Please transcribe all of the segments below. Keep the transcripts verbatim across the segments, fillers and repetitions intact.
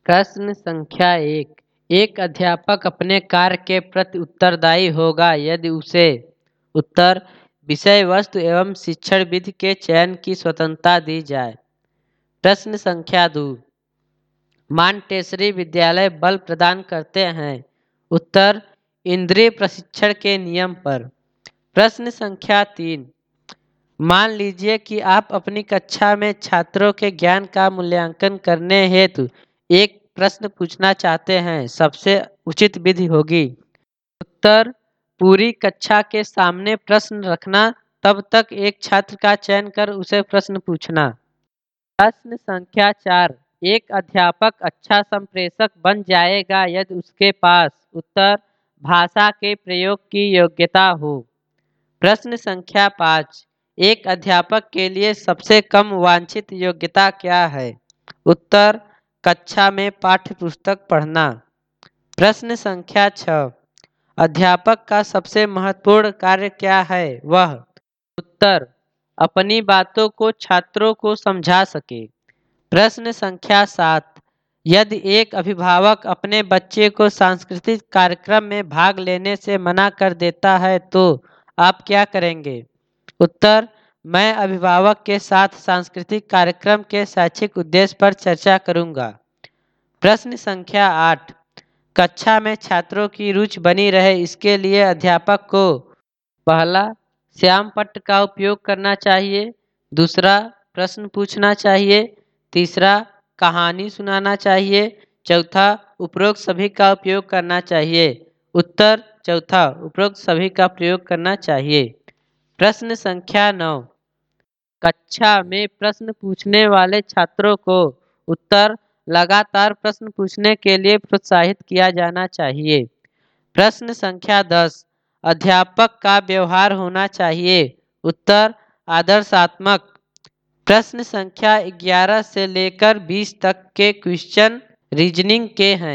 प्रश्न संख्या एक। एक अध्यापक अपने कार्य के प्रति उत्तरदायी होगा यदि उसे उत्तर विषय वस्तु एवं शिक्षण विधि के चयन की स्वतंत्रता दी जाए। प्रश्न संख्या दो। मांटेसरी विद्यालय बल प्रदान करते हैं। उत्तर इंद्रिय प्रशिक्षण के नियम पर। प्रश्न संख्या तीन। मान लीजिए कि आप अपनी कक्षा में छात्रों के ज्ञान का मूल्यांकन करने हेतु एक प्रश्न पूछना चाहते हैं, सबसे उचित विधि होगी। उत्तर पूरी कक्षा के सामने प्रश्न रखना, तब तक एक छात्र का चयन कर उसे प्रश्न पूछना। प्रश्न संख्या चार। एक अध्यापक अच्छा संप्रेषक बन जाएगा यदि उसके पास उत्तर भाषा के प्रयोग की योग्यता हो। प्रश्न संख्या पाँच। एक अध्यापक के लिए सबसे कम वांछित योग्यता क्या है। उत्तर कक्षा में पाठ्य पुस्तक पढ़ना। प्रश्न संख्या छः। अध्यापक का सबसे महत्वपूर्ण कार्य क्या है वह। उत्तर अपनी बातों को छात्रों को समझा सके। प्रश्न संख्या सात। यदि एक अभिभावक अपने बच्चे को सांस्कृतिक कार्यक्रम में भाग लेने से मना कर देता है तो आप क्या करेंगे। उत्तर मैं अभिभावक के साथ सांस्कृतिक कार्यक्रम के शैक्षिक उद्देश्य पर चर्चा करूंगा। प्रश्न संख्या आठ। कक्षा में छात्रों की रुचि बनी रहे इसके लिए अध्यापक को पहला श्याम पट्ट का उपयोग करना चाहिए, दूसरा प्रश्न पूछना चाहिए, तीसरा कहानी सुनाना चाहिए, चौथा उपरोक्त सभी का उपयोग करना चाहिए। उत्तर चौथा उपरोक्त सभी का प्रयोग करना चाहिए। प्रश्न संख्या नौ। कक्षा में प्रश्न पूछने वाले छात्रों को उत्तर लगातार प्रश्न पूछने के लिए प्रोत्साहित किया जाना चाहिए। प्रश्न संख्या दस। अध्यापक का व्यवहार होना चाहिए। उत्तर आदर्शात्मक। प्रश्न संख्या ग्यारह से लेकर बीस तक के क्वेश्चन रीजनिंग के हैं।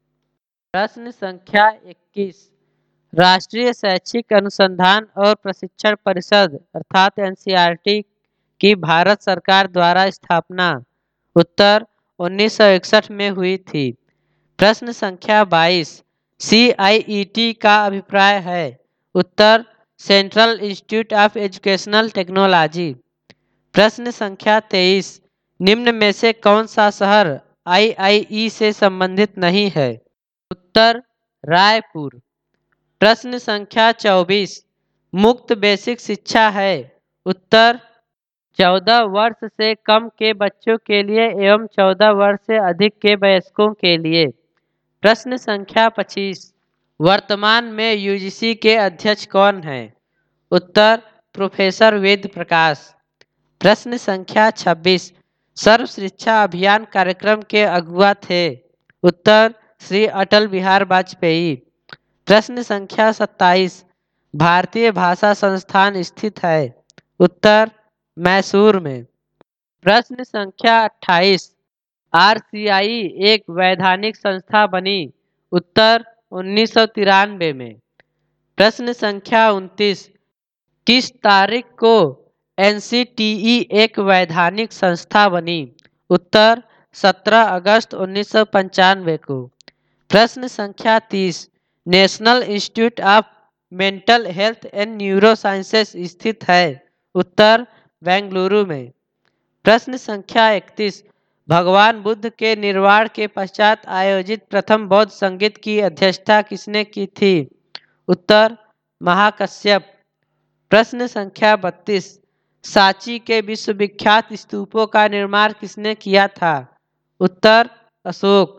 प्रश्न संख्या इक्कीस। राष्ट्रीय शैक्षिक अनुसंधान और प्रशिक्षण परिषद अर्थात एन सी आर टी की भारत सरकार द्वारा स्थापना। उत्तर उन्नीस सौ इकसठ में हुई थी। प्रश्न संख्या बाईस। सी आई ई टी का अभिप्राय है। उत्तर central institute of educational technology. प्रश्न संख्या तेईस। निम्न में से कौन सा शहर आई आई ई से संबंधित नहीं है। उत्तर रायपुर। प्रश्न संख्या चौबीस। मुक्त बेसिक शिक्षा है। उत्तर चौदह वर्ष से कम के बच्चों के लिए एवं चौदह वर्ष से अधिक के वयस्कों के लिए। प्रश्न संख्या पच्चीस। वर्तमान में यू जी सी के अध्यक्ष कौन हैं। उत्तर प्रोफेसर वेद प्रकाश। प्रश्न संख्या छब्बीस। सर्व शिक्षा अभियान कार्यक्रम के अगुआ थे। उत्तर श्री अटल बिहारी वाजपेयी। प्रश्न संख्या सत्ताईस। भारतीय भाषा संस्थान स्थित है। उत्तर मैसूर में। प्रश्न संख्या अट्ठाईस। आर सी आई एक वैधानिक संस्था बनी। उत्तर उन्नीस सौ तिरानवे में। प्रश्न संख्या उनतीस। किस तारीख को एन सी टी ई एक वैधानिक संस्था बनी। उत्तर सत्रह अगस्त उन्नीस सौ पंचानवे को। प्रश्न संख्या तीस। National institute of mental health and neuro sciences स्थित है। उत्तर बेंगलुरु में। प्रश्न संख्या इकतीस। भगवान बुद्ध के निर्वाण के पश्चात आयोजित प्रथम बौद्ध संगीत की अध्यक्षता किसने की थी। उत्तर महाकश्यप। प्रश्न संख्या बत्तीस। सांची के विश्वविख्यात स्तूपों का निर्माण किसने किया था। उत्तर अशोक।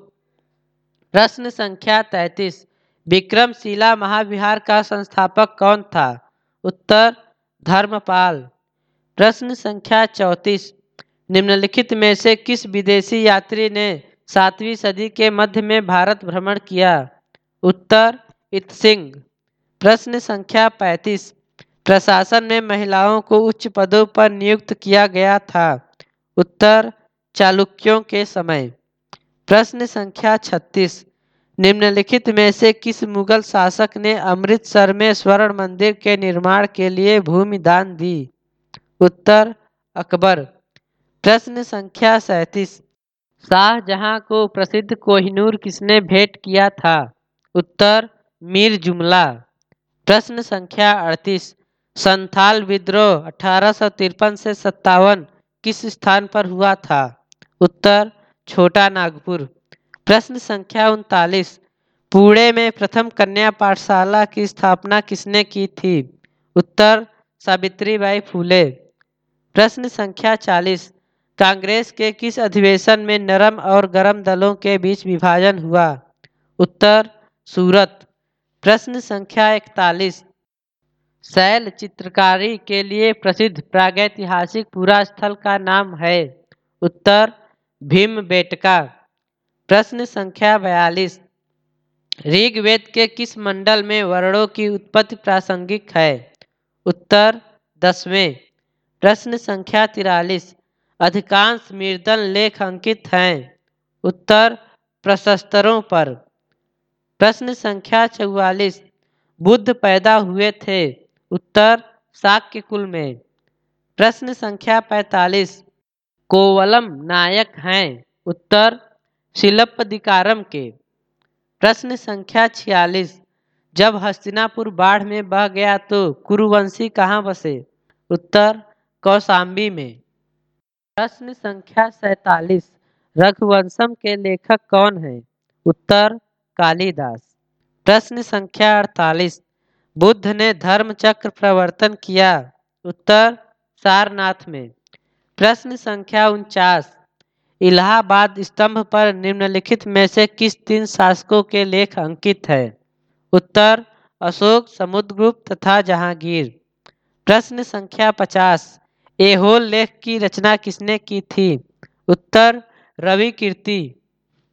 प्रश्न संख्या तैंतीस। विक्रमशिला महाविहार का संस्थापक कौन था। उत्तर धर्मपाल। प्रश्न संख्या चौंतीस। निम्नलिखित में से किस विदेशी यात्री ने सातवीं सदी के मध्य में भारत भ्रमण किया। उत्तर इत्सिंग। प्रश्न संख्या पैंतीस। प्रशासन में महिलाओं को उच्च पदों पर नियुक्त किया गया था। उत्तर चालुक्यों के समय। प्रश्न संख्या छत्तीस। निम्नलिखित में से किस मुगल शासक ने अमृतसर में स्वर्ण मंदिर के निर्माण के लिए भूमि दान दी। उत्तर अकबर। प्रश्न संख्या सैंतीस। शाहजहां को प्रसिद्ध कोहिनूर किसने भेंट किया था? उत्तर मीर जुमला। प्रश्न संख्या अड़तीस। संथाल विद्रोह अठारह सौ तिरपन से सत्तावन किस स्थान पर हुआ था? उत्तर छोटा नागपुर। प्रश्न संख्या उनतालीस। पुणे में प्रथम कन्या पाठशाला की स्थापना किसने की थी? उत्तर सावित्रीबाई फूले। प्रश्न संख्या चालीस। कांग्रेस के किस अधिवेशन में नरम और गरम दलों के बीच विभाजन हुआ? उत्तर सूरत। प्रश्न संख्या इकतालीस। शैल चित्रकारी के लिए प्रसिद्ध प्रागैतिहासिक पुरा स्थल का नाम है? उत्तर भीमबेटका। प्रश्न संख्या बयालीस। ऋग्वेद के किस मंडल में वर्णों की उत्पत्ति प्रासंगिक है? उत्तर दसवें। प्रश्न संख्या तिरालीस। अधिकांश मृदल लेख अंकित हैं? उत्तर प्रशस्तरों पर। प्रश्न संख्या चौवालीस। बुद्ध पैदा हुए थे? उत्तर शाक्य कुल में। प्रश्न संख्या पैंतालीस। कोवलम नायक हैं? उत्तर शिलप्पदिकारम के। प्रश्न संख्या छियालीस। जब हस्तिनापुर बाढ़ में बह गया तो कुरुवंशी कहाँ बसे? उत्तर कौशाम्बी में। प्रश्न संख्या सैतालीस। रघुवंशम के लेखक कौन हैं? उत्तर कालिदास। प्रश्न संख्या अड़तालीस। बुद्ध ने धर्म चक्र प्रवर्तन किया? उत्तर सारनाथ में। प्रश्न संख्या उनचास। इलाहाबाद स्तंभ पर निम्नलिखित में से किस तीन शासकों के लेख अंकित है? उत्तर अशोक, समुद्रगुप्त तथा जहांगीर। प्रश्न संख्या पचास। ऐहोल लेख की रचना किसने की थी? उत्तर रवि कीर्ति।